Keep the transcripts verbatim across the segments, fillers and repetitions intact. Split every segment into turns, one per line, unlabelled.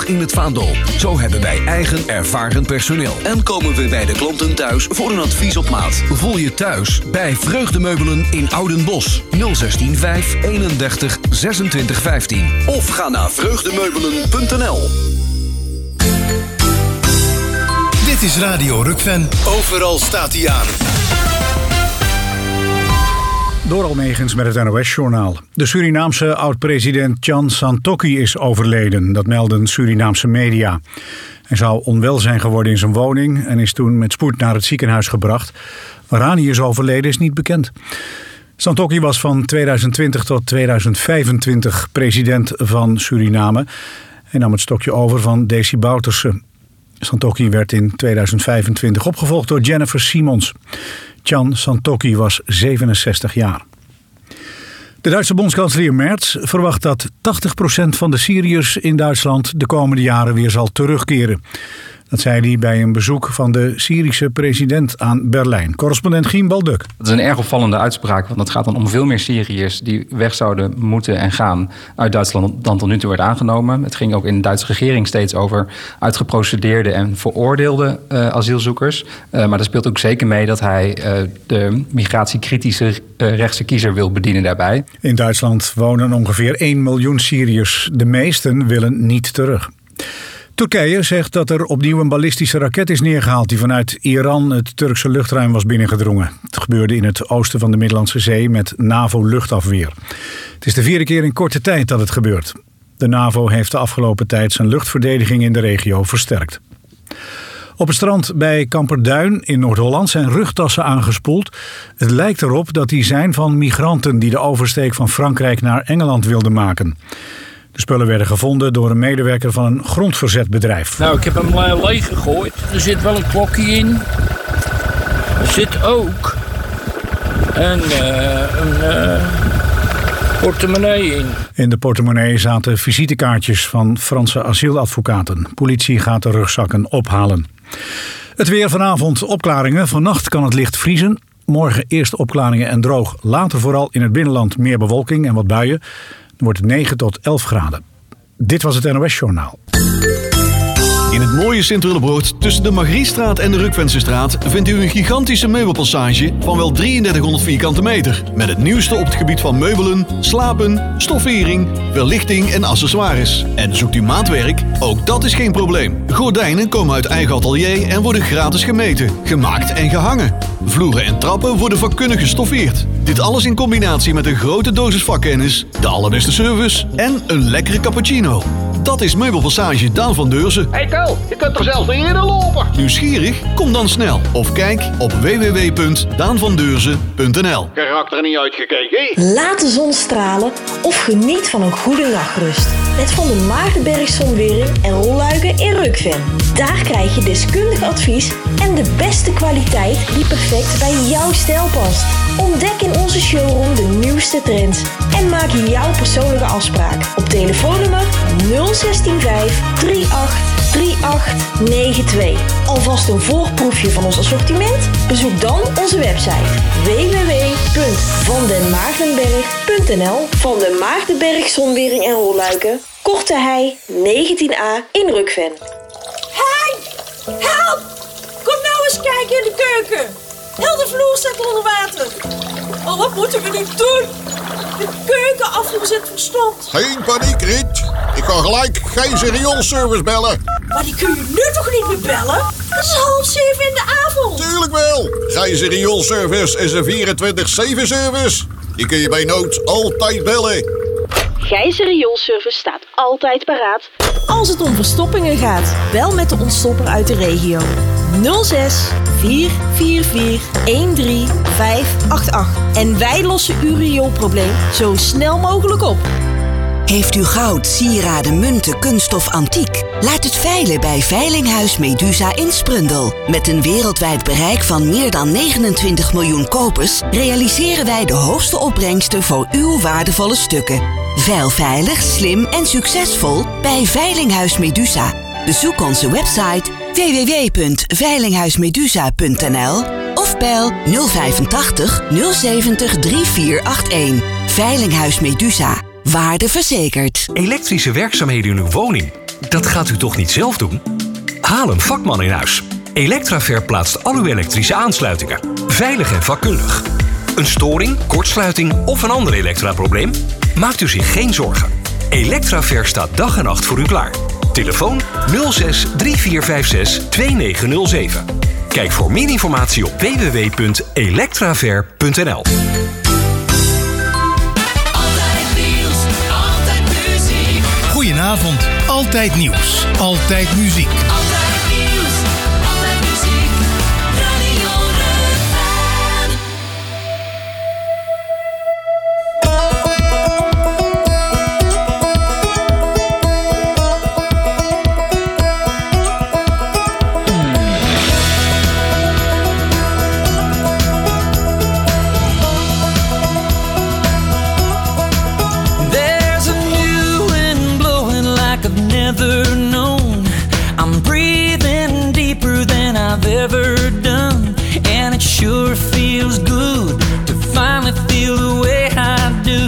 dag in het vaandel. Zo hebben wij eigen ervaren personeel. En komen we bij de klanten thuis voor een advies op maat. Voel je thuis bij Vreugdemeubelen in Oudenbosch. nul zestien vijf eenendertig zesentwintig vijftien. Of ga naar vreugdemeubelen punt n l.
Dit is Radio Rukven. Overal staat hij aan.
Doral Megens met het N O S-journaal. De Surinaamse oud-president Chan Santokki is overleden. Dat melden Surinaamse media. Hij zou onwel zijn geworden in zijn woning en is toen met spoed naar het ziekenhuis gebracht. Waaraan hij is overleden is niet bekend. Santokki was van tweeduizend twintig tot tweeduizend vijfentwintig president van Suriname. Hij nam het stokje over van Desi Bouterse. Santokki werd in tweeduizend vijfentwintig opgevolgd door Jennifer Simons. Chan Santokki was zevenenzestig jaar. De Duitse bondskanselier Merz verwacht dat tachtig procent van de Syriërs in Duitsland de komende jaren weer zal terugkeren. Dat zei hij bij een bezoek van de Syrische president aan Berlijn. Correspondent Giem Balduk.
Dat is een erg opvallende uitspraak, want het gaat dan om veel meer Syriërs die weg zouden moeten en gaan uit Duitsland dan tot nu toe werd aangenomen. Het ging ook in de Duitse regering steeds over uitgeprocedeerde en veroordeelde uh, asielzoekers. Uh, maar er speelt ook zeker mee dat hij uh, de migratiekritische uh, rechtse kiezer wil bedienen daarbij.
In Duitsland wonen ongeveer één miljoen Syriërs. De meesten willen niet terug. Turkije zegt dat er opnieuw een ballistische raket is neergehaald die vanuit Iran het Turkse luchtruim was binnengedrongen. Het gebeurde in het oosten van de Middellandse Zee met NAVO-luchtafweer. Het is de vierde keer in korte tijd dat het gebeurt. De NAVO heeft de afgelopen tijd zijn luchtverdediging in de regio versterkt. Op het strand bij Kamperduin in Noord-Holland zijn rugtassen aangespoeld. Het lijkt erop dat die zijn van migranten die de oversteek van Frankrijk naar Engeland wilden maken. De spullen werden gevonden door een medewerker van een grondverzetbedrijf.
Nou, ik heb hem uh, leeg gegooid. Er zit wel een klokje in. Er zit ook een, uh, een uh, portemonnee in.
In de portemonnee zaten visitekaartjes van Franse asieladvocaten. Politie gaat de rugzakken ophalen. Het weer vanavond opklaringen. Vannacht kan het licht vriezen. Morgen eerst opklaringen en droog. Later vooral in het binnenland meer bewolking en wat buien. Dan wordt het negen tot elf graden. Dit was het N O S-journaal.
In het mooie Sint-Willebroord tussen de Margriestraat en de Rukvensestraat vindt u een gigantische meubelpassage van wel drieëndertighonderd vierkante meter. Met het nieuwste op het gebied van meubelen, slapen, stoffering, verlichting en accessoires. En zoekt u maatwerk? Ook dat is geen probleem. Gordijnen komen uit eigen atelier en worden gratis gemeten, gemaakt en gehangen. Vloeren en trappen worden vakkundig gestoffeerd. Dit alles in combinatie met een grote dosis vakkennis, de allerbeste service en een lekkere cappuccino. Dat is Meubelpassage Daan van Deurzen.
Hey Tel, je kunt er zelf niet eerder lopen.
Nieuwsgierig? Kom dan snel. Of kijk op w w w punt daan van deurzen punt n l.
Karakter niet uitgekeken.
Laat de zon stralen of geniet van een goede nachtrust. Met Van der Maardenberg Zonwering en rolluiken in Rukven. Daar krijg je deskundig advies en de beste kwaliteit die perfect bij jouw stijl past. Ontdek in onze showroom de nieuwste trends en maak jouw persoonlijke afspraak op telefoonnummer nul zestien vijf drieëntachtig drieëntachtig negenentwintig. Alvast een voorproefje van ons assortiment? Bezoek dan onze website w w w punt van den maardenberg punt n l. Van den Maardenberg Zonwering en rolluiken, Korte Hei negentien a in Rukven.
Hey, help! Kom nou eens kijken in de keuken. Heel de vloer staat onder water. Oh, wat moeten we nu doen? De keukenafvoer zit verstopt.
Geen paniek, Riet. Ik ga gelijk Gijs Rioolservice bellen.
Maar die kun je nu toch niet meer bellen? Het is half zeven in de avond.
Tuurlijk wel. Gijs Rioolservice is een vierentwintig zeven service. Die kun je bij nood altijd bellen.
Gijs Rioolservice staat altijd paraat.
Als het om verstoppingen gaat, bel met de ontstopper uit de regio. nul zes vier vier vier een drie vijf acht acht. En wij lossen uw rioolprobleem zo snel mogelijk op.
Heeft u goud, sieraden, munten, kunststof, antiek? Laat het veilen bij Veilinghuis Medusa in Sprundel. Met een wereldwijd bereik van meer dan negenentwintig miljoen kopers realiseren wij de hoogste opbrengsten voor uw waardevolle stukken. Veil veilig, slim en succesvol bij Veilinghuis Medusa. Bezoek onze website w w w punt veilinghuismedusa punt n l of bel nul vijfentachtig nul zeventig drie vier acht een. Veilinghuis Medusa. Waarde verzekerd.
Elektrische werkzaamheden in uw woning? dat gaat u toch niet zelf doen? Haal een vakman in huis. Electraver plaatst al uw elektrische aansluitingen. Veilig en vakkundig. Een storing, kortsluiting of een ander elektraprobleem? Maakt u zich geen zorgen. Electraver staat dag en nacht voor u klaar. Telefoon nul zes drie vier vijf zes twee negen nul zeven. Kijk voor meer informatie op w w w punt electraver punt n l.
Goedenavond, altijd nieuws, altijd muziek.
Altijd nieuws, altijd muziek, Radio Rukven.
There's a new wind blowing like I've never known. I'm breathing deeper than I've ever done, and it sure feels good to finally feel the way I do.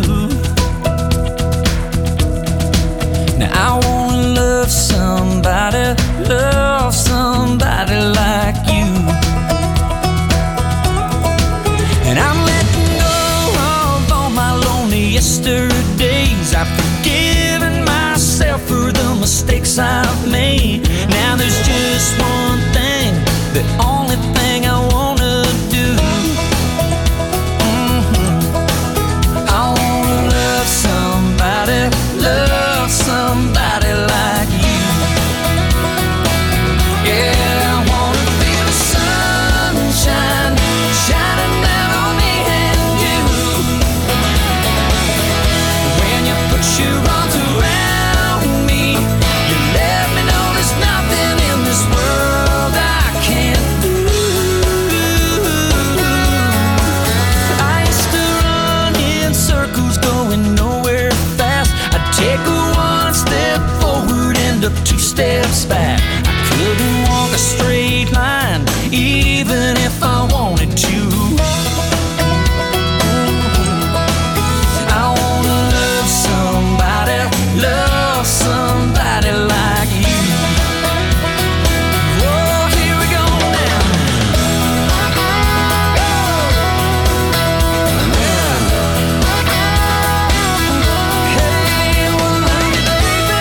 Now I wanna love somebody, love somebody like you. And I'm letting go of all my lonely yesterdays. I've forgiven myself for the mistakes I've made. Now there's just one thing, the only thing I wanna do. Mhm. I wanna love somebody, love somebody like you. Yeah, I wanna feel the sunshine shining down on me and you. When you put your arms around me, you let me know there's nothing in this world I can't do. I used to run in circles going nowhere fast. I'd take a one step forward and a two steps back. I couldn't walk a straight line even if I wanted to. I wanna love somebody, love somebody like you. Oh, here we go now. Hey, well, love you, baby.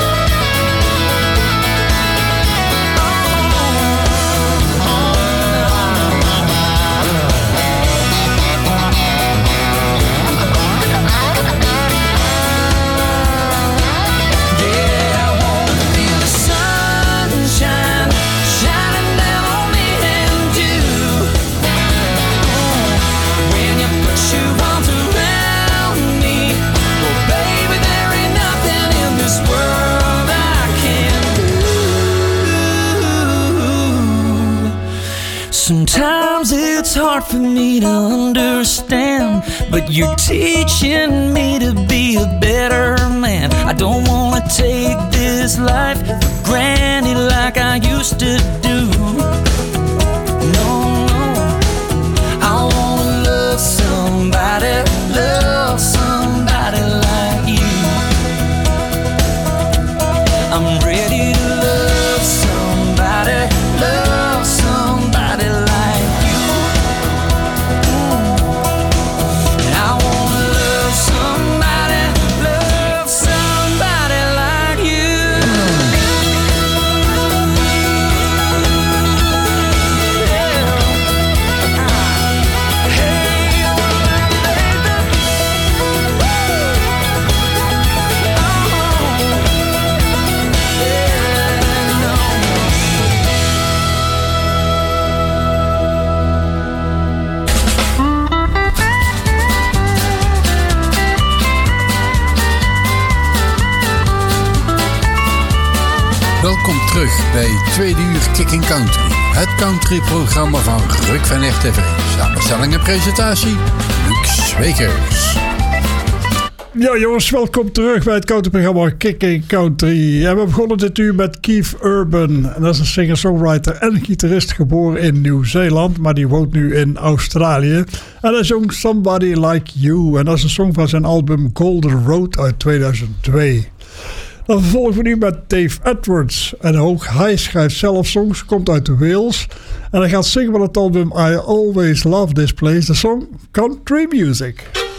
Yeah, I wanna feel the sunshine shining down on me and you. When you put your arms around me, well, baby, there ain't nothing in this world I can't do. Sometimes it's hard for me to understand, but you're teaching me to be a better man. I don't wanna take this life for granted like I used to do. No, no, I wanna love somebody, love somebody like you. I'm ready to love somebody, love somebody like you. Mm. I wanna love somebody, love somebody like you.
Welkom terug bij Tweede Uur Kicking Country. Het countryprogramma van Rukven R T V. Samenstelling en presentatie, Luc Zwekers.
Ja jongens, welkom terug bij het countryprogramma Kicking Country. En we begonnen dit uur met Keith Urban. En dat is een singer-songwriter en gitarist, geboren in Nieuw-Zeeland, maar die woont nu in Australië. En hij zong Somebody Like You. En dat is een song van zijn album Golden Road uit tweeduizend twee. Dan vervolgen we nu met Dave Edwards. En ook hij schrijft zelf songs, komt uit Wales. En hij gaat zingen met het album I Always Love This Place, de song Country Music.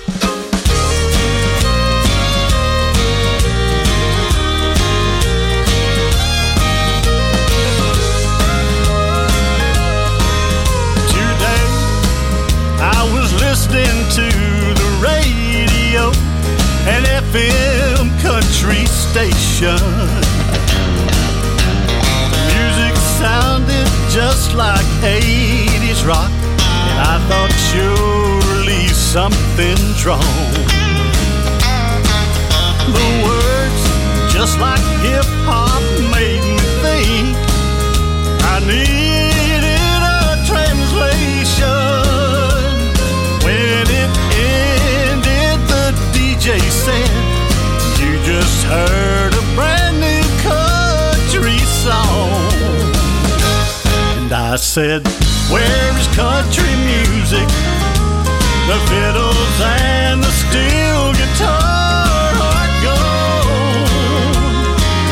Listening to the radio, an F M country station. The music sounded just like eighties rock, and I thought surely something's wrong. The words, just like hip-hop, made me think I needed a translation. When it ended, the D J said, "You just heard a brand new country song." And I said, "Where is country music? The fiddles and the steel guitar are gone.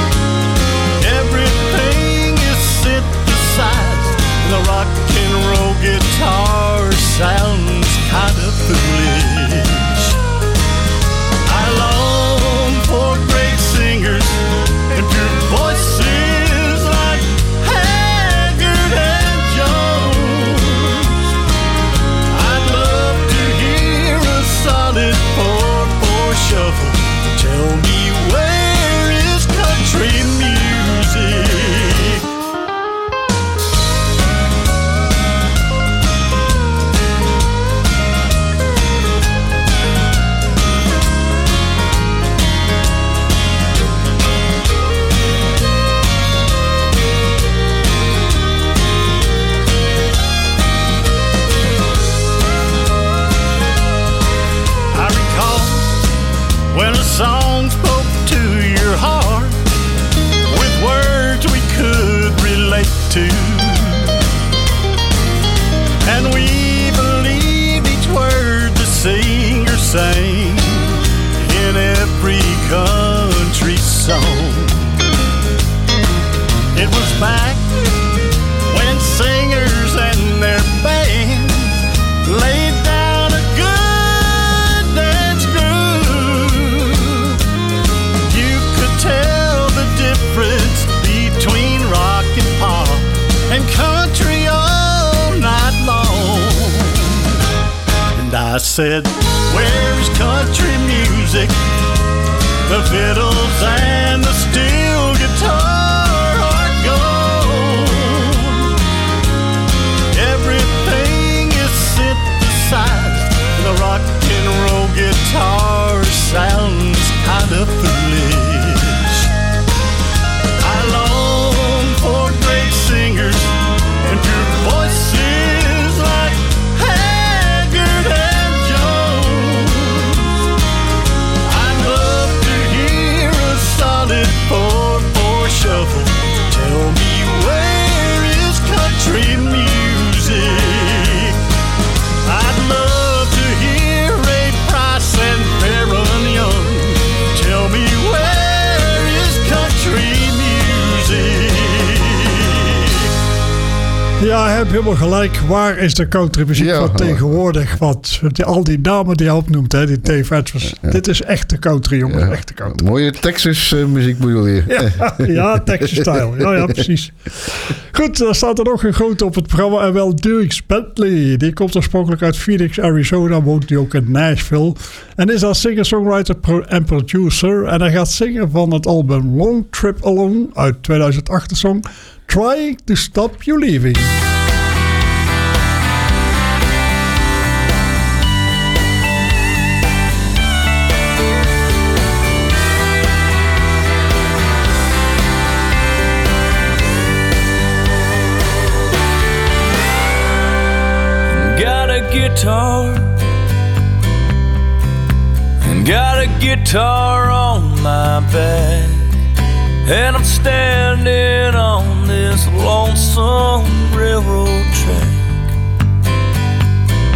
Everything is synthesized, and the rock and roll guitar sounds kind of foolish. I long for great singers and pure voices like Haggard and Jones. I'd love to hear a solid four four shuffle. Tell me, where is country music? When a song spoke to your heart with words we could relate to, and we believed each word the singer sang in every country song. It was back when singers and their bands laid down a good dance groove. You could tell the difference between rock and pop and country all night long. And I said, where's country music? The fiddles and the steel guitar are gone. Everything is synthesized, the rock and roll guitar sounds kind of foolish. I long for great singers and pure voices like Haggard and Jones. I'd love to hear a solid four four shuffle. Tell me, where is country music? I'd love to hear Ray Price and Baron Young. Tell me, where is country music?
Ja, hij heeft helemaal gelijk. Waar is de countrymuziek
Ja,
van tegenwoordig? Want die- al die namen die hij opnoemt, hè, die Dave Edwards. Dit is echte country, jongen.
Ja.
Echte country.
Mooie Texas eh, muziek bedoel je?
Ja, ja, Texas-style. Ja, ja, precies. Goed, dan staat er nog een grote op het programma. En wel Dierks Bentley. Die komt oorspronkelijk uit Phoenix, Arizona. Woont hij ook in Nashville. En is als singer-songwriter pro- en producer. En hij gaat zingen van het album Long Trip Alone uit tweeduizend acht. De song Trying to Stop You Leaving.
Got a guitar and got a guitar on my back, and I'm standing on this lonesome railroad track.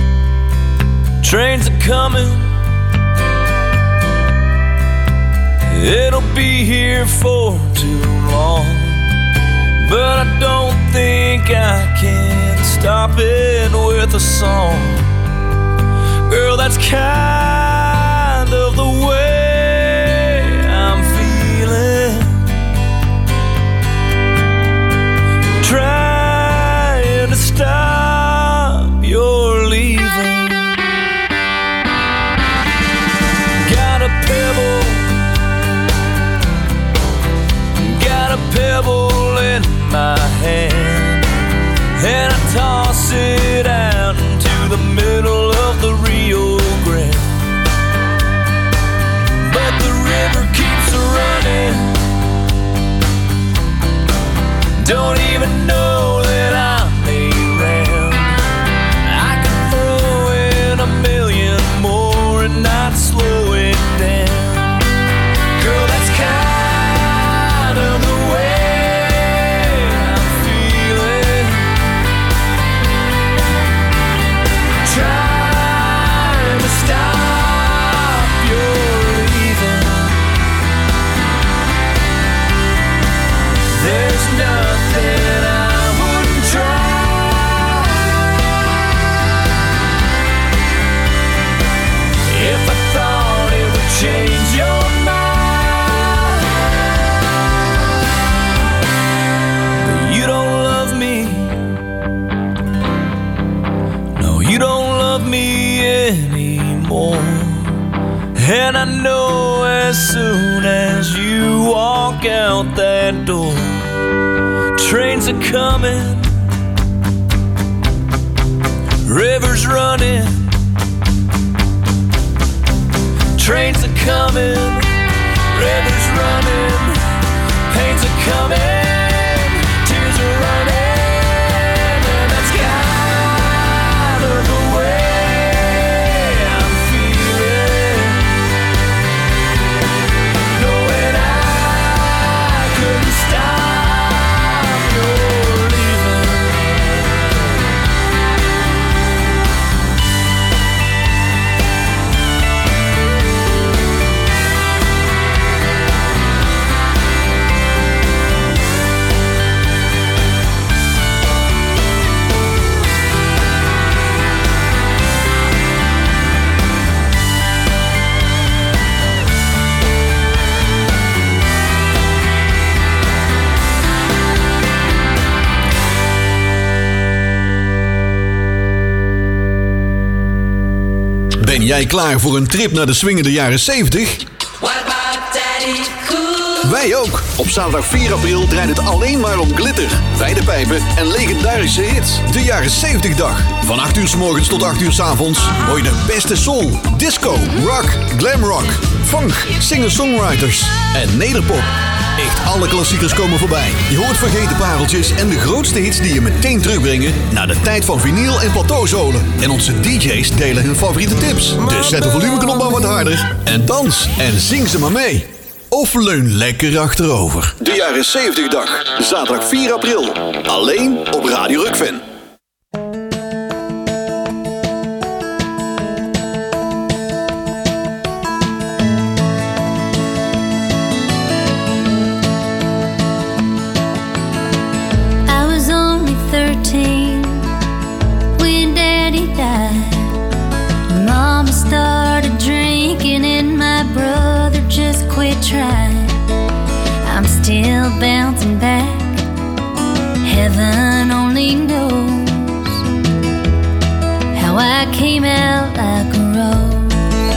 Trains are coming it'll be here for too long. But I don't think I can stop it with a song. Girl, that's kind of the way I'm feeling. Trying to stop your leaving. Got a pebble, got a pebble in my hand, and I toss it out into the middle of the Rio Grande. But the river keeps running, don't even know that I'm around. I could throw in a million more and not slow it down. Girl, that's kind of the way I'm feeling. Trying to stop your leaving. There's nothing I wouldn't try if I thought it would change your mind. But you don't love me. No, you don't love me anymore. And I know as soon as you walk out that door, trains are coming, rivers running. Trains are coming, rivers running, pains are coming, tears are running, and that's kind of the way I'm feeling. Knowing I couldn't stop your leaving.
Ben jij klaar voor een trip naar de swingende jaren zeventig? Wij ook. Op zaterdag vier april draait het alleen maar om glitter, wijde pijpen en legendarische hits. De jaren zeventig dag. Van acht uur 's morgens tot acht uur 's avonds hoor je de beste soul, disco, rock, glam rock, funk, singer-songwriters en nederpop. Echt alle klassiekers komen voorbij. Je hoort vergeten pareltjes en de grootste hits die je meteen terugbrengen naar de tijd van vinyl en plateauzolen. En onze D J's delen hun favoriete tips. Dus zet de volumeknop maar wat harder en dans en zing ze maar mee. Of leun lekker achterover. De jaren zeventig dag. Zaterdag vier april. Alleen op Radio Rukven.
When Daddy died, Mama started drinking and my brother just quit trying. I'm still bouncing back, heaven only knows how I came out like a rose.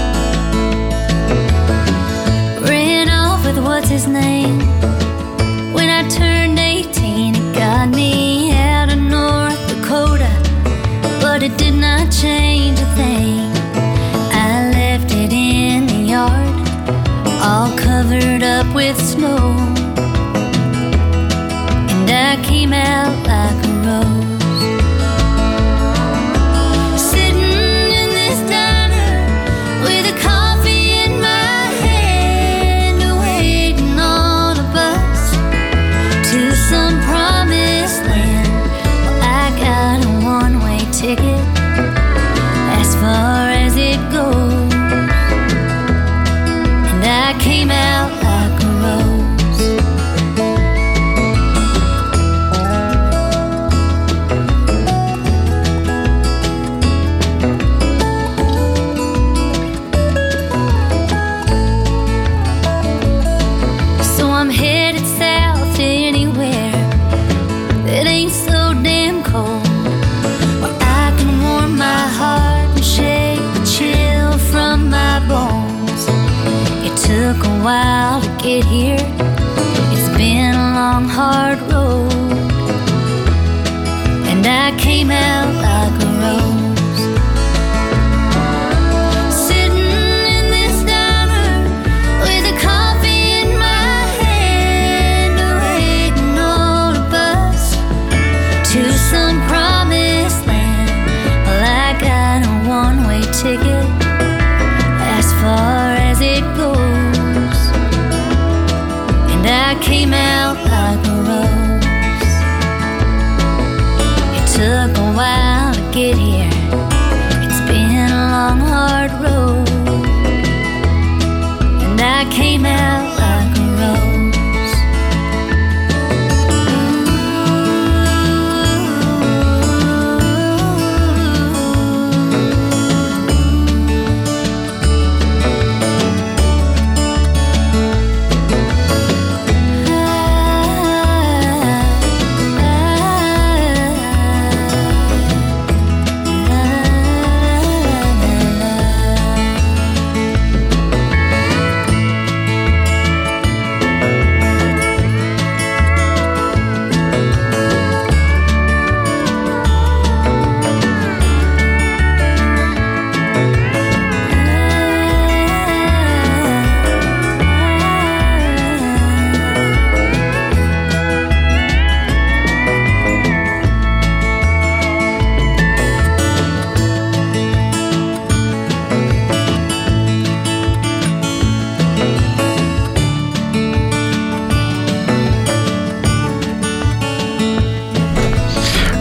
Ran off with what's his name when I turned eighteen. It got me out of North Dakota, but it did not change a thing. I left it in the yard, all covered up with snow, and I came out like a rose. Sitting in this diner with a coffee in my hand, waiting on a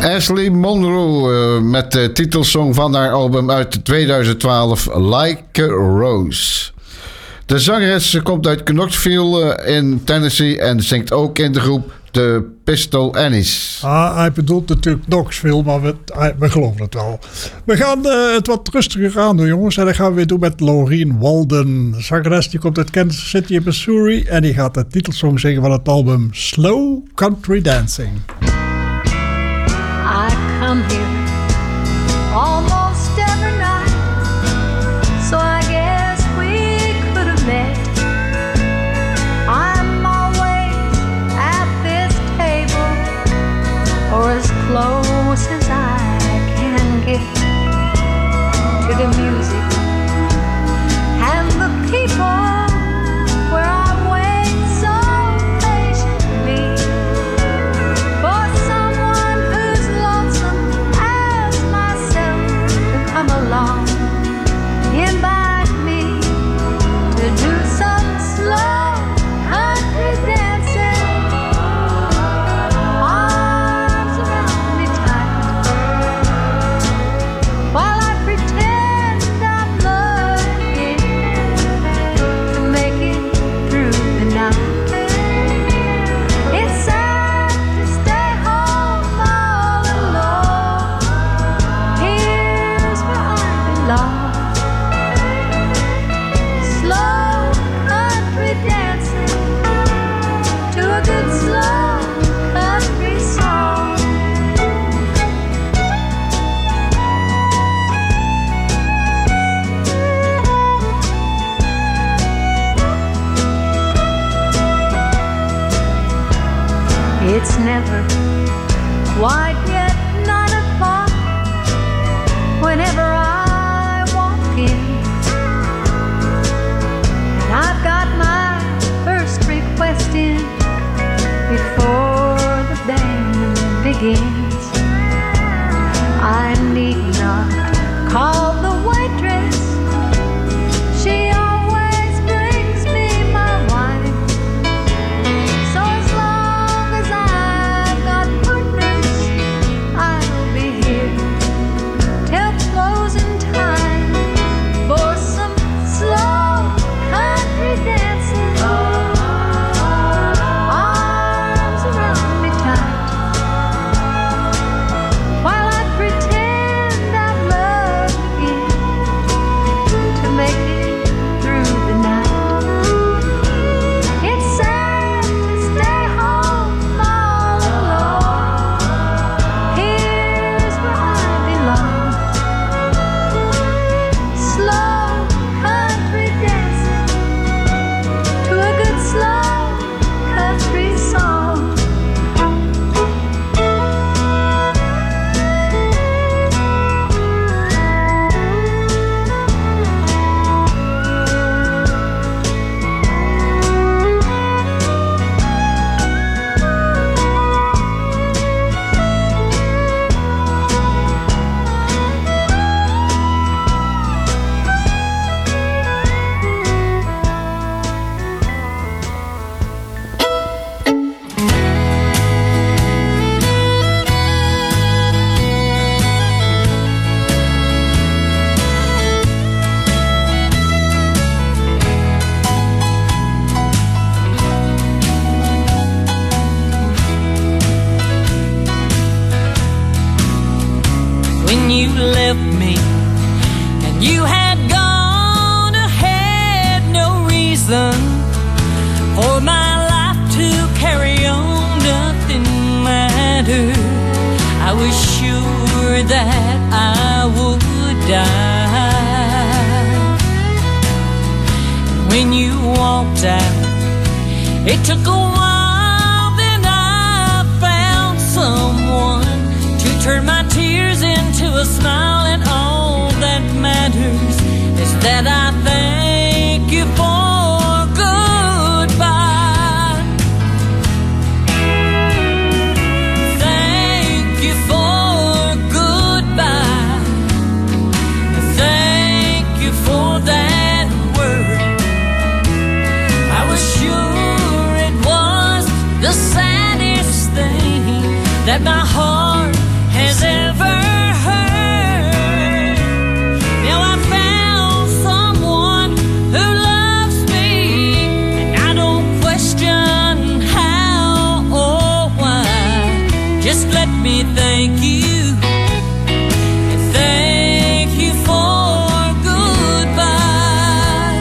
Ashley Monroe uh, met de titelsong van haar album uit tweeduizend twaalf, Like a Rose. De zangeres komt uit Knoxville uh, in Tennessee en zingt ook in de groep de Pistol Annies.
Ah, hij bedoelt natuurlijk Knoxville, maar we, we geloven het wel. We gaan uh, het wat rustiger aan doen, jongens. En dat gaan we weer doen met Laureen Walden. De zangeres die komt uit Kansas City in Missouri en die gaat de titelsong zingen van het album Slow Country Dancing.
I come here almost every night, so I guess we could have met. I'm always at this table, or as close as I can get to the music and the people where I wait so patiently for someone who's lonesome as myself to come along, invite me to do some slow country dancing. Arms around me tight while I pretend I'm looking to make it through the night. It's sad to stay home all alone. Here's where I belong. Slow country dancing to a good slow country song. It's never quite yet nine o'clock whenever I walk in, and I've got my first request in before the band begins. I need not call the waitress, she always brings me my wine. So as long as I've got partners, I'll be here till closing time for some slow country dancing. Arms around me tight while I pretend I'm looking to make it through the night. It's sad to stay home all alone. Here's where I belong. Slow country dancing to a good slow country song.
When you left me and you had gone ahead, no reason for my life to carry on, nothing mattered. I was sure that I would die. When you walked out, it took a while, then I found someone to turn my tears into a smile, and all that matters is that I thank you for goodbye. Thank you for goodbye. Thank you for that word. I was sure it was the saddest thing that my heart had Just let me thank you. Thank you for goodbye.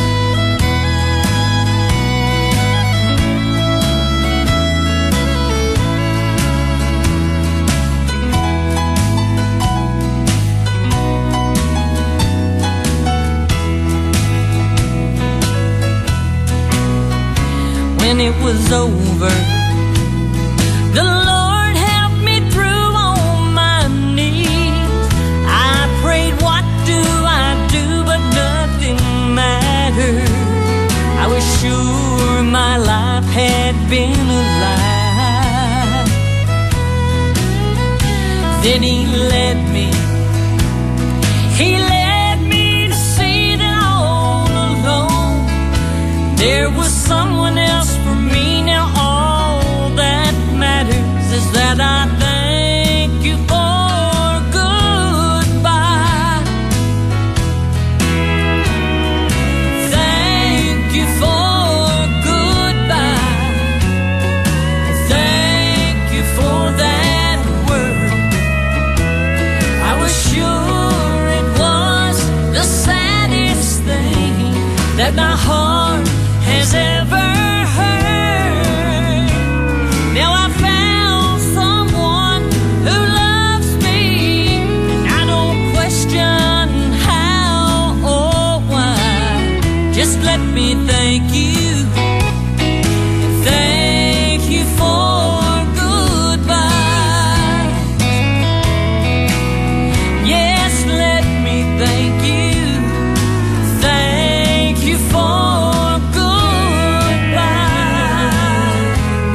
When it was over, the Lord helped me through on my knees. I prayed, what do I do? But nothing mattered. I was sure my life had been a lie. Then He led me, He led me to see that all alone there was someone else for me. Now all that matters is that I thank you for goodbye. Thank you for goodbye. Thank you for that word. I was sure it was the saddest thing that my heart has ever heard. Now I found someone who loves me, and I don't question how or why. Just let me thank you. Thank you for goodbye. Yes, let me thank you. Thank you for goodbye.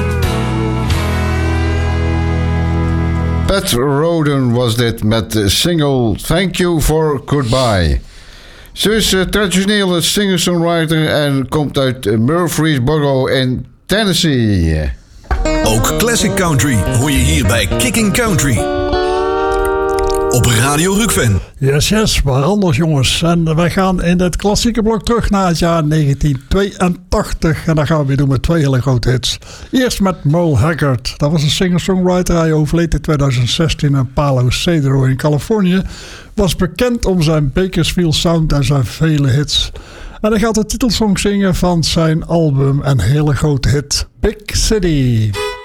Pat Roden was dit met de single Thank You for Goodbye. Ze is uh, traditionele singer-songwriter en komt uit Murfreesboro in Tennessee.
Ook Classic Country hoor je hier bij Kicking Country. Op Radio Rukven.
Yes, yes, waar anders jongens. En wij gaan in het klassieke blok terug naar het jaar negentien tweeëntachtig. En dat gaan we weer doen met twee hele grote hits. Eerst met Merle Haggard. Dat was een singer-songwriter. Hij overleed in twintig zestien in Palo Cedro in Californië. Was bekend om zijn Bakersfield Sound en zijn vele hits. En hij gaat de titelsong zingen van zijn album en hele grote hit Big City.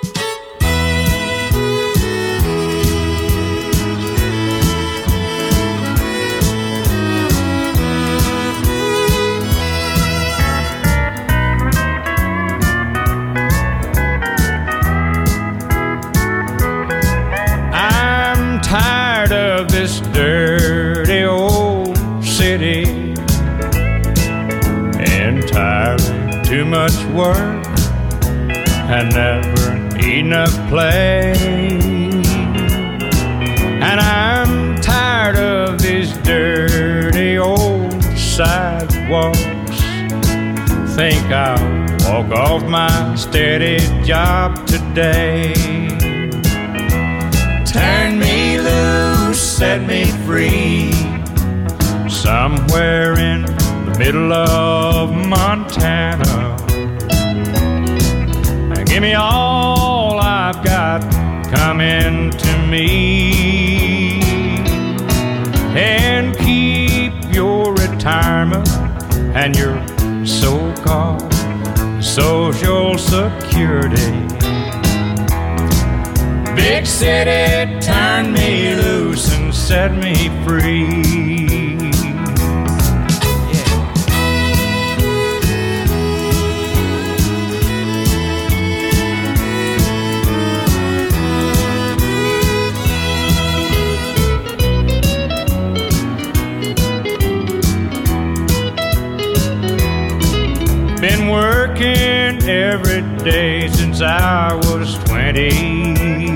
This dirty old city, entirely too much work and never enough play. And I'm tired of these dirty old sidewalks. Think I'll walk off my steady job today. Turn me loose, set me free, somewhere in the middle of Montana. Give me all I've got coming to me, and keep your retirement and your so-called Social Security. Big city, turn me loose and set me free. Been working every day since I was twenty.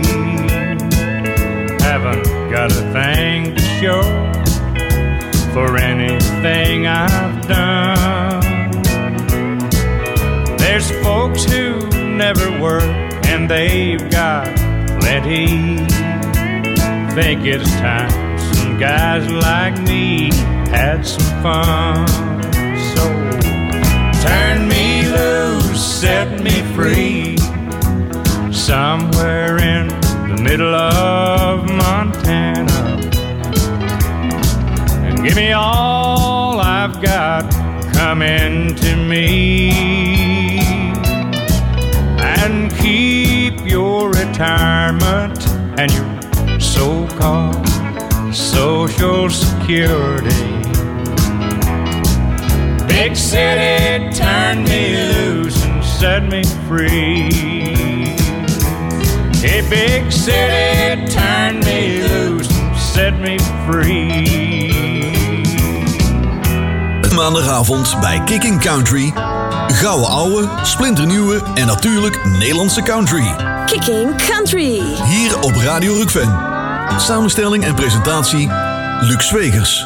Haven't got a thing to show for anything I've done. There's folks who never work and they've got plenty. Think it's time some guys like me had some fun. So turn me loose, set me free, somewhere in the middle of Montana, and give me all I've got coming to me, and keep your retirement and your so-called Social Security. Big city, turn me loose and set me free. Hey, big city, turn me loose and set me free.
Maandagavond bij Kicking Country. Gouden ouwe, splinternieuwe en natuurlijk Nederlandse country.
Kicking Country.
Hier op Radio Rukven. Samenstelling en presentatie Luc Zwegers.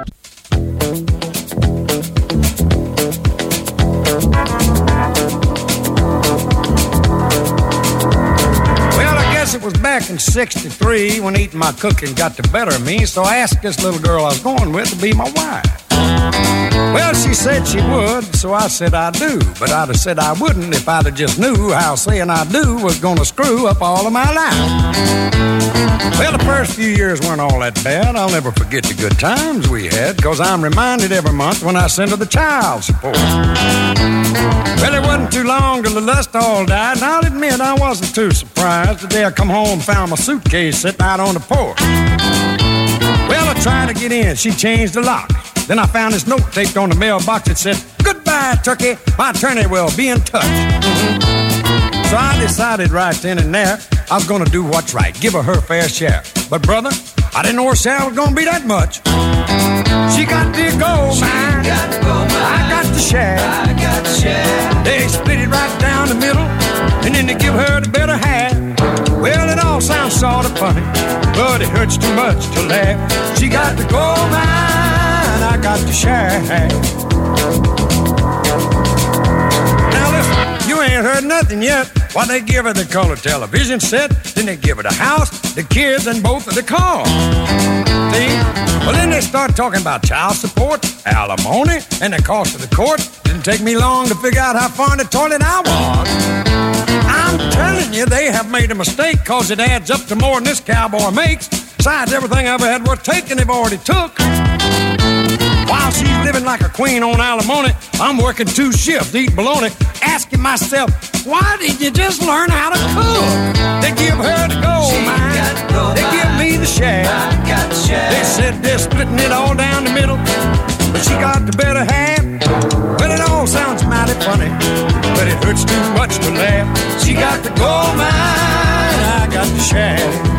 It was back in sixty-three when eating my cooking got the better of me, so I asked this little girl I was going with to be my wife. Well, she said she would, so I said I do, but I'd have said I wouldn't if I'd have just knew how saying I do was gonna screw up all of my life. Well, the first few years weren't all that bad. I'll never forget the good times we had, cause I'm reminded every month when I send her the child support. Well, it wasn't too long till the lust all died, and I'll admit I wasn't too surprised the day I come home and found my suitcase sitting out on the porch. Well, I tried to get in, she changed the lock. Then I found this note taped on the mailbox that said, "Goodbye, Turkey, my attorney will be in touch." Mm-hmm. So I decided right then and there I was gonna do what's right, give her her fair share. But brother, I didn't know her share was gonna be that much. She got the gold mine, I got the share. I got the share. They split it right down the middle, and then they give her the better half. Well, it all sounds sort of funny, but it hurts too much to laugh. She got the gold mine, I got the share. Now listen, you ain't heard nothing yet. Why, they give her the color television set, then they give her the house, the kids, and both of the cars. See? Well, then they start talking about child support, alimony, and the cost of the court. Didn't take me long to figure out how far in the toilet I was. I'm telling you, they have made a mistake, cause it adds up to more than this cowboy makes. Besides, everything I ever had worth taking, they've already took. While she's living like a queen on alimony, I'm working two shifts, eating bologna, asking myself, why did you just learn how to cook? They give her the gold mine, they give me the share. They said they're splitting it all down the middle, but she got the better half. Well, it all sounds mighty funny, but it hurts too much to laugh. She got the gold mine, I got the share.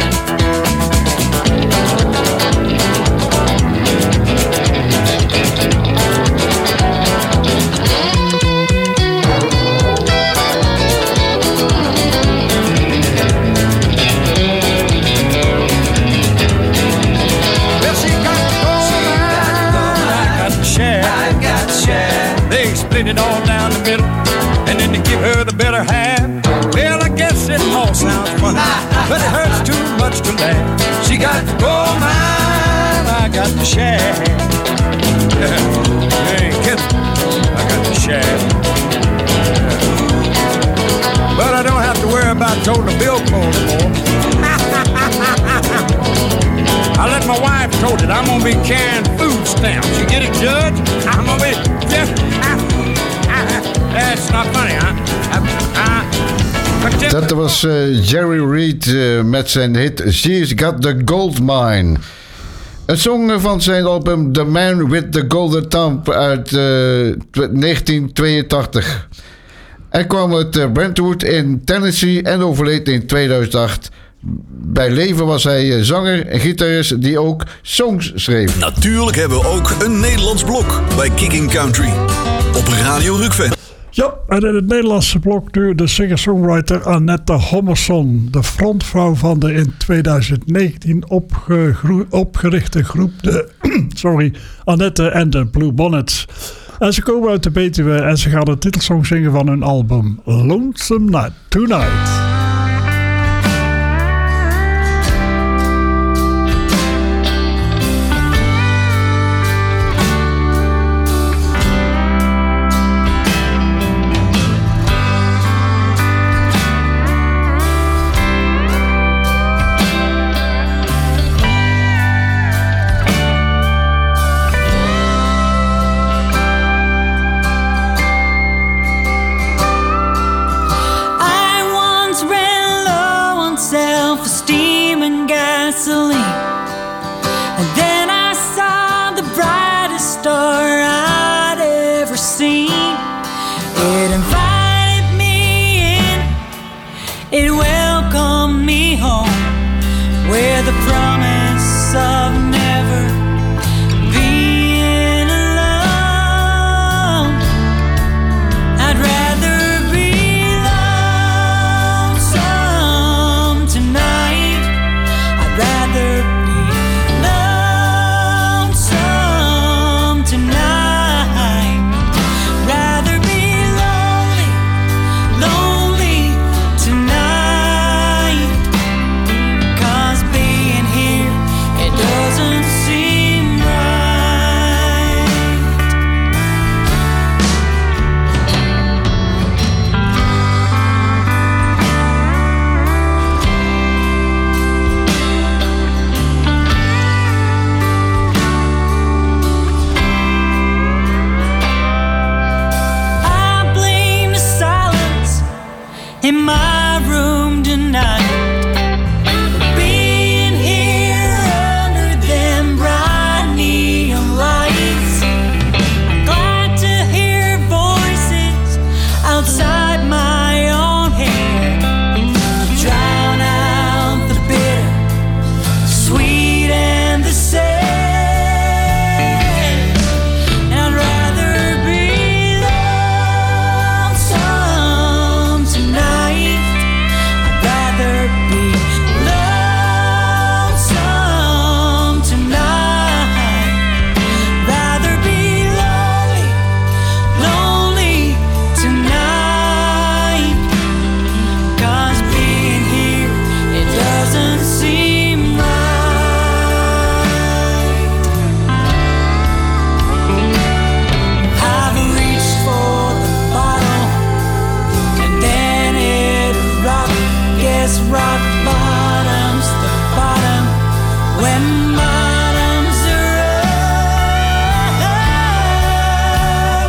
Split it all down the middle, and then to give her the better half. Well, I guess it all sounds funny, but it hurts too much to laugh. She got the gold mine, I got the share. Yeah, you ain't kidding, I got the share. Yeah. But I don't have to worry about toting a billfold anymore. I let my wife tote it. I'm gonna be carrying food stamps. You get it, Judge? I'm gonna be just. That's not funny, huh?
Dat was uh, Jerry Reed uh, met zijn hit She's Got the Gold Mine. Een song van zijn album The Man with the Golden Thumb uit uh, negentien tweeëntachtig. Hij kwam uit uh, Brentwood in Tennessee en overleed in tweeduizend acht. Bij leven was hij zanger en gitarist die ook songs schreef.
Natuurlijk hebben we ook een Nederlands blok bij Kicking Country op Radio Rukven.
Ja, en in het Nederlandse blok nu de singer-songwriter Annette Hommerson. De frontvrouw van de in tweeduizend negentien opgegro- opgerichte groep de sorry, Annette en de Blue Bonnets. En ze komen uit de Betuwe en ze gaan de titelsong zingen van hun album Lonesome Night Tonight.
self-esteem and gasoline. And then I saw the brightest star I'd ever seen. It invited me in, it welcomed me home, with the promise of never being alone. I'd rather be lonesome tonight. I'd rather be lonesome tonight. Rather be lonely, lonely tonight. 'Cause being here, it doesn't seem right. I blame the silence in my room tonight. Being here under them bright neon lights. I'm glad to hear voices outside my own head. Drown out the bitter, sweet and the sad. And I'd rather be lonesome tonight. I'd rather be lonesome tonight. Rather be lonely, lonely tonight. 'Cause being here, it doesn't seem right. I've reached for the bottle and then it rocked. Guess rock bottom's the bottom when bottoms are up.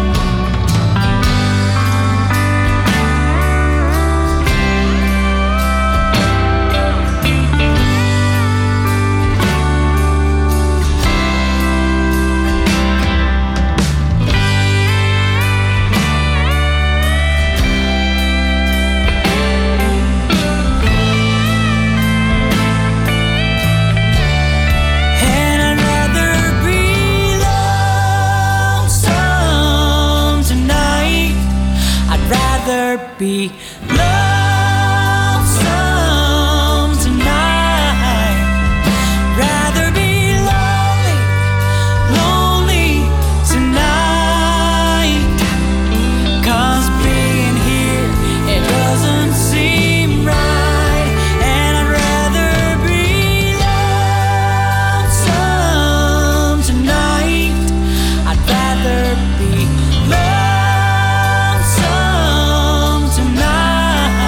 And I'd rather be lonesome tonight. I'd rather be lonesome tonight. Rather be lonely, lonely tonight. 'Cause being here, it doesn't seem right. And I'd rather be lonesome tonight. I'd rather be lonesome tonight.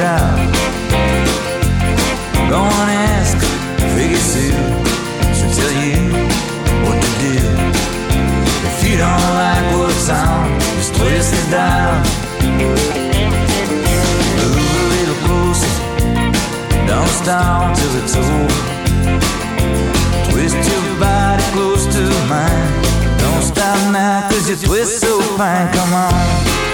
down. Go and ask Figgy Sue, she'll tell you what to do. If you don't like what's on, just twist it down. Move a little closer, don't stop till it's over. Twist your body close to mine. Don't stop now, cause you twist so fine, come on.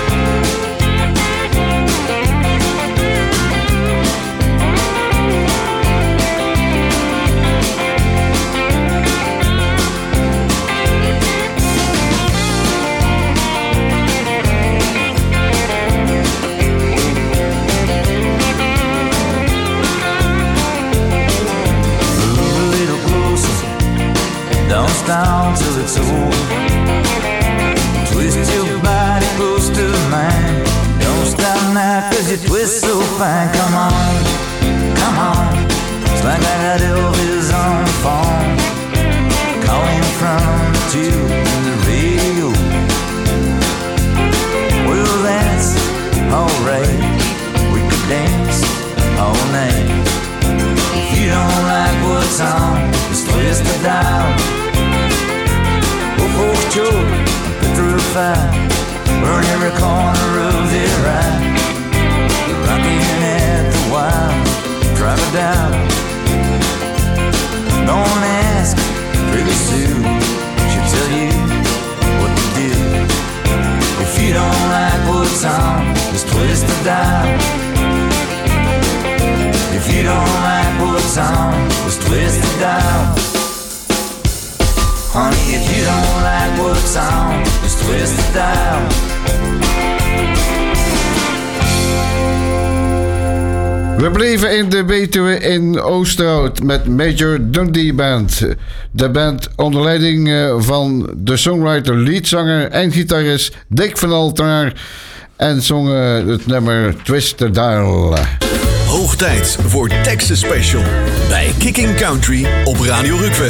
Don't stop till it's over. Twist your body close to mine. Don't stop now, cause you twist so fine. Come on, come on. It's like I got Elvis on the phone, calling from the tube in the radio. Well, that's alright. We could dance all night. If you don't like what's on, just twist it down. Folks choke, petrified, burn every corner of their eye. Rocking at the wild, drive it down. Don't ask Figgy Sue, she'll tell you what to do. If you don't like what's on, just twist it down. If you don't like what's on, just twist it down. Honey, if you don't like what's on, just twist it down.
We bleven in de Betuwe in Oosterhout met Major Dundee Band. De band onder leiding van de songwriter, leadzanger en gitarist Dick van Altaar en zongen het nummer Twist the Dial.
Hoog tijd voor Texas Special bij Kicking Country op Radio Rukven.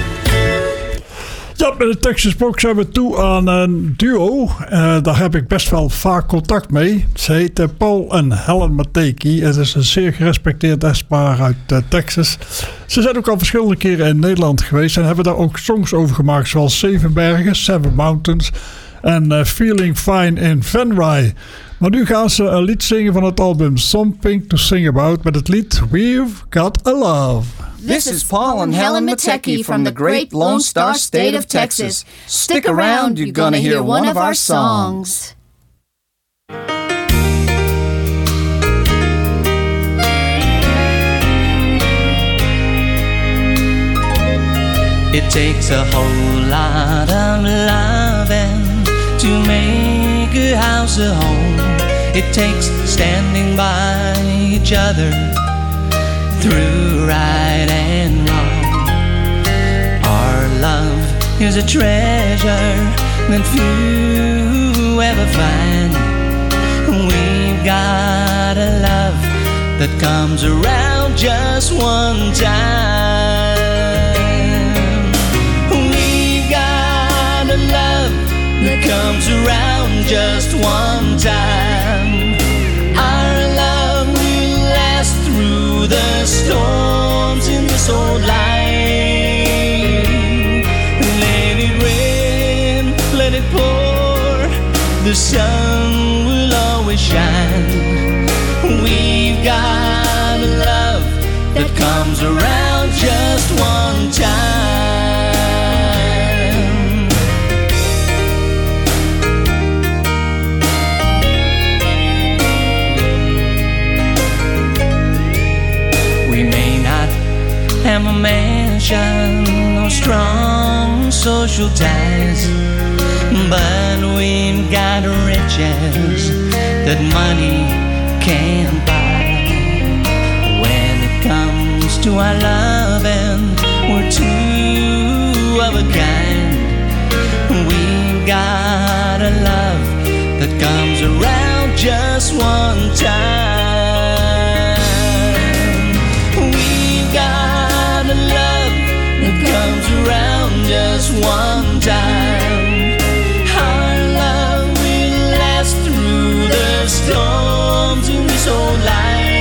Ja, met de Texas Box zijn we toe aan een duo. Uh, daar heb ik best wel vaak contact mee. Ze heten Paul en Helen Mateki. Het is een zeer gerespecteerd echtpaar uit uh, Texas. Ze zijn ook al verschillende keren in Nederland geweest en hebben daar ook songs over gemaakt, zoals Zeven Bergen, Seven Mountains en uh, Feeling Fine in Van Rye. Maar nu gaan ze een lied zingen van het album Something to Sing About met het lied We've Got a Love.
This is Paul and Helen Mateki from the great Lone Star State of Texas. Stick around, you're gonna hear one of our songs.
It takes a whole lot of loving to make a house a home. It takes standing by each other through right and wrong. Our love is a treasure that few ever find. We've got a love that comes around just one time. We've got a love that comes around just one time. Our love will last through the storms in this old life. Let it rain, let it pour, the sun will always shine. We've got a love that comes around just one time. We may not have a mansion or strong social ties, but we've got riches that money can't buy. When it comes to our loving, we're two of a kind. We've got a love that comes around just one time. We've got a love that comes around just one time. Our love will last through the storms in this old life.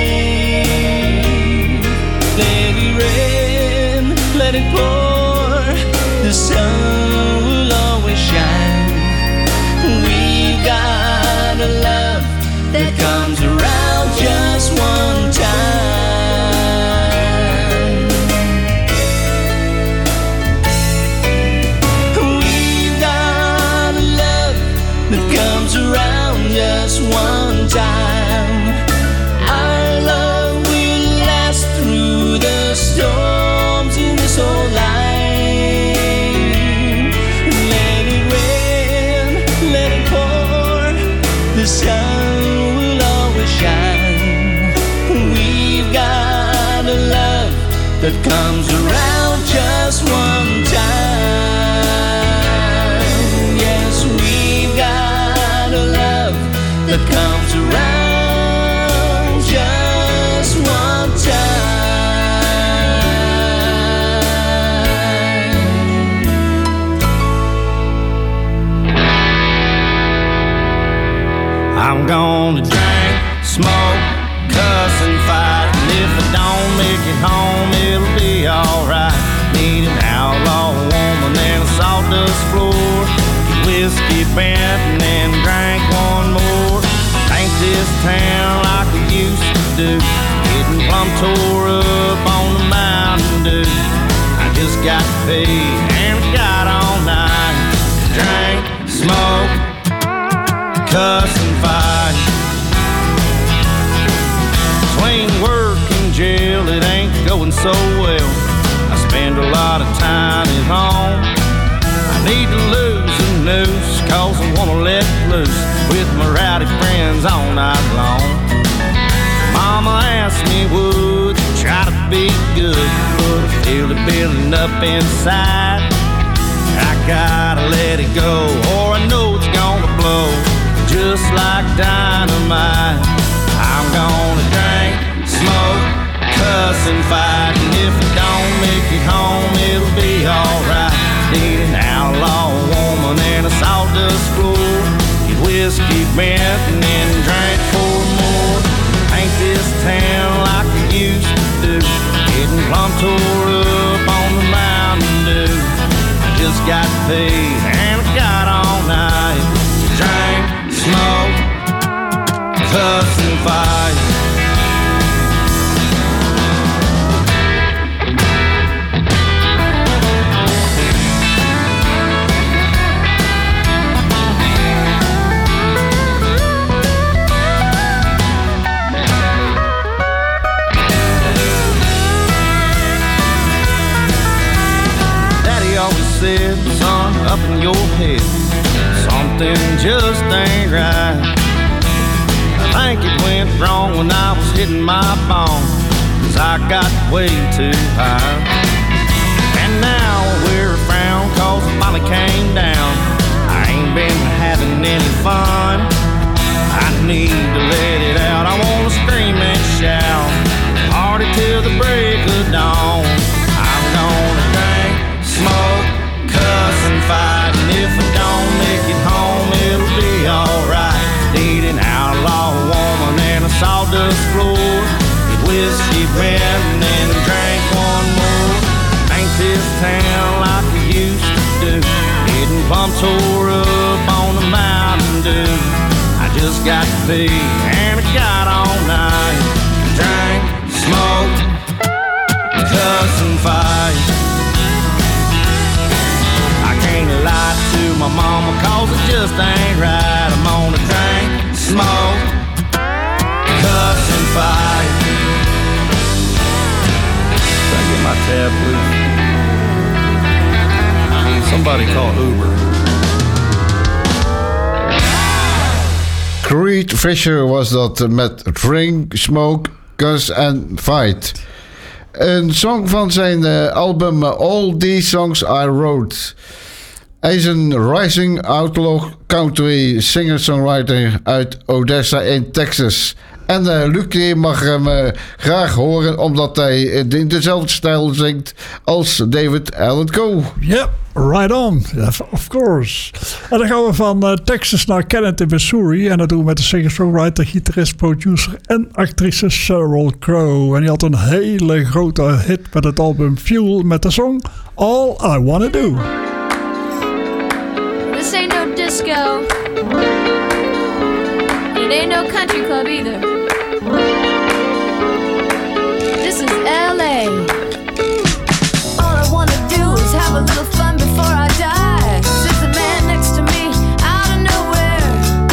comes around just one time. Our love will last through the storms in this whole life. Let it rain, let it pour, the sun will always shine. We've got a love that comes around just one time. Yes, we've got a love that comes around just one time. I'm gonna drink, smoke, cuss and fight, and if I don't make it home, it'll be alright. Need an outlaw woman and a sawdust floor, get whiskey bent and then drink one more. Paint this town like we used to do, getting plumb tore up on the Mountain Dew. I just got paid and I got all night. Drink, smoke, cuss and fight. Between work and jail, it ain't going so well. I spend a lot of time at home. I need to lose a noose, cause I wanna let loose with my rowdy friends all night long. Mama asked me would I try to be good, but I feel it building up inside. I gotta let it go, or I know it's gonna blow just like dynamite. I'm gonna drink, smoke, cuss and fight, and if I don't make it home, it'll be alright. Need an outlaw woman and a sawdust floor, get whiskey bent and then drink four more. Paint this town like we used to do, getting plumb tore up on the Mountain Dew. I just got paid and I got all night. Drink, smoke, cuss and fight. Said, son, up in your head, something just ain't right. I think it went wrong when I was hitting my bone, cause I got way too high. And now we're frown cause I finally came down. I ain't been having any fun. I need to let it out, I wanna scream and shout, party till the break of dawn. I'm gonna drink, smoke, cuss and fight, and if I don't make it home, it'll be alright. Need an outlaw woman and a sawdust floor, get whiskey bent and then drink one more. Paint this town like we used to do, getting plumb tore up on the Mountain Dew. I just got paid and I got all night. Drink, smoke, cuss and fight. Can't lie to my mama cause it just ain't right. I'm gonna drink, smoke, cuss and fight. Did I get my tab, please? Somebody call Uber.
Creed Fisher was dat met Drink, Smoke, Cuss and Fight. Een song van zijn uh, album All These Songs I Wrote. Hij is een rising outlaw country singer-songwriter uit Odessa in Texas. En uh, Luc mag hem uh, graag horen omdat hij in dezelfde stijl zingt als David Allan Coe.
Yep, right on. Yeah, of course. En dan gaan we van uh, Texas naar Canada, Missouri. En dat doen we met de singer-songwriter, gitarist, producer en actrice Sheryl Crow. En die had een hele grote hit met het album Fuel met de song All I Wanna Do.
This ain't no disco. It ain't no country club either. This is L A. All I wanna do is have a little fun before I die. Sits a man next to me out of nowhere.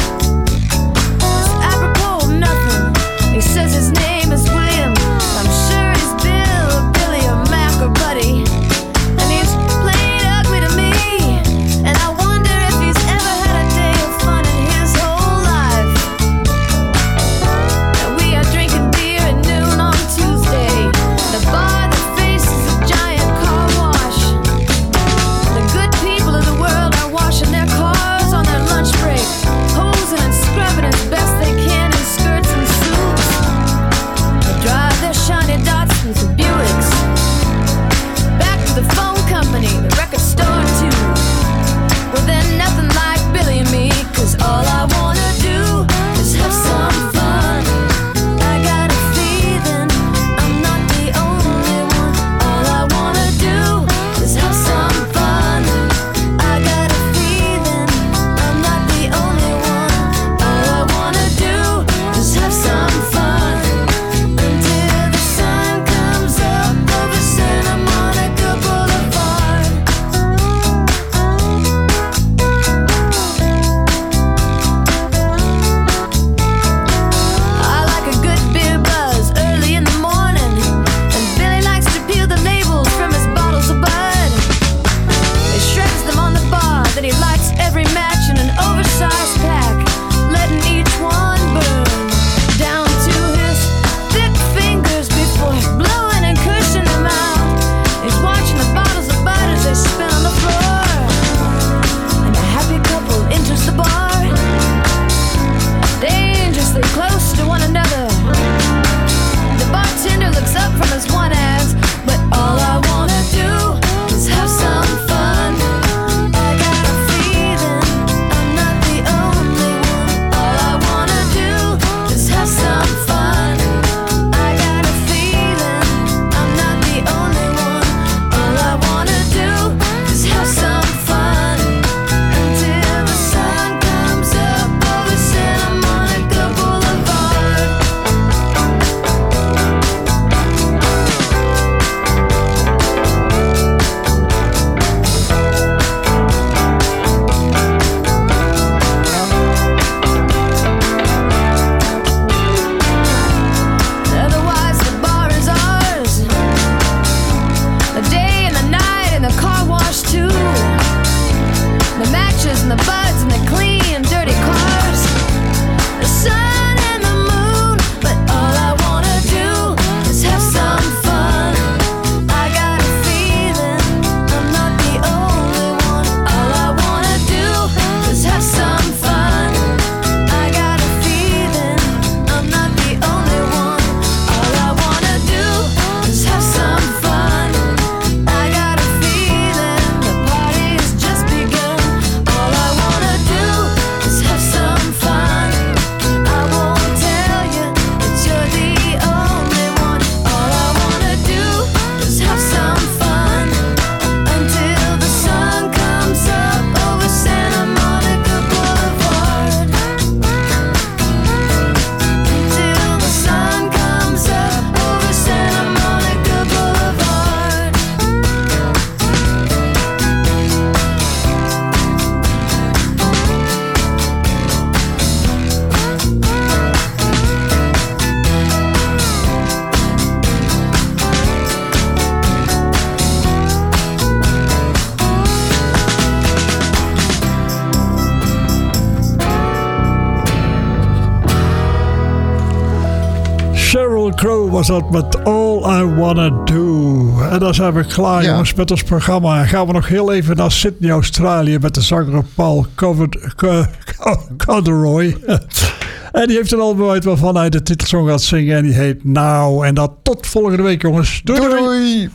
Sheryl Crow was dat met All I Wanna Do. En dan zijn we klaar,
Ja.
jongens, met ons programma. En gaan we nog heel even naar Sydney, Australië, met de zanger Paul Coverd- Co- Co- Corduroy. En die heeft een album uit waarvan hij de titelsong gaat zingen. En die heet Now. En dat tot volgende week, jongens. Doei doei!
Doei!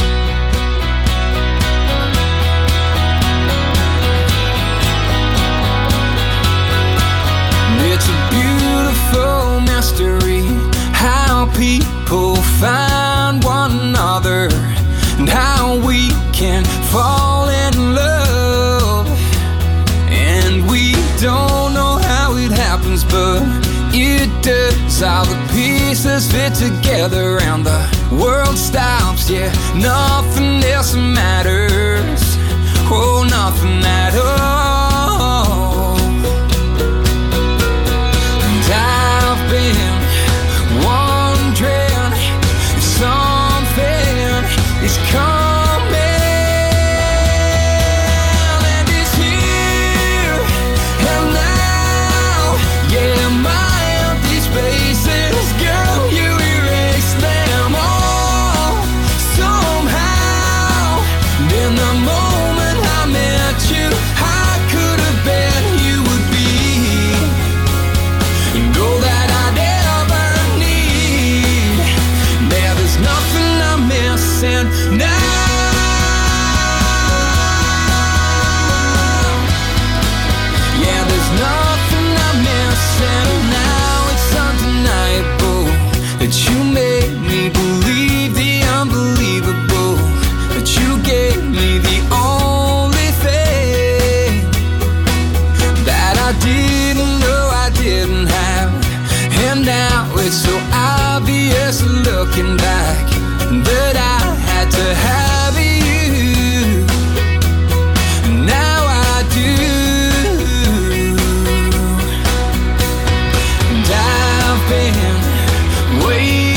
It's a beautiful mystery how people find one another and how we can fall in love. And we don't know how it happens, but it does. All the pieces fit together and the world stops. Yeah, nothing else matters. Oh, nothing at all. I've been wondering if something is coming, and it's here and now. Yeah, my empty spaces, girl, you erase them all somehow. In the moment I met you, I could have bet you would be all that I'd ever need. Now there's nothing I'm missing now. Yeah, there's nothing I'm missing now. It's undeniable that you made me believe the unbelievable, that you gave me the only thing that I didn't know I didn't have. And now it's so obvious looking back that I had to have you. Now I do. And I've been waiting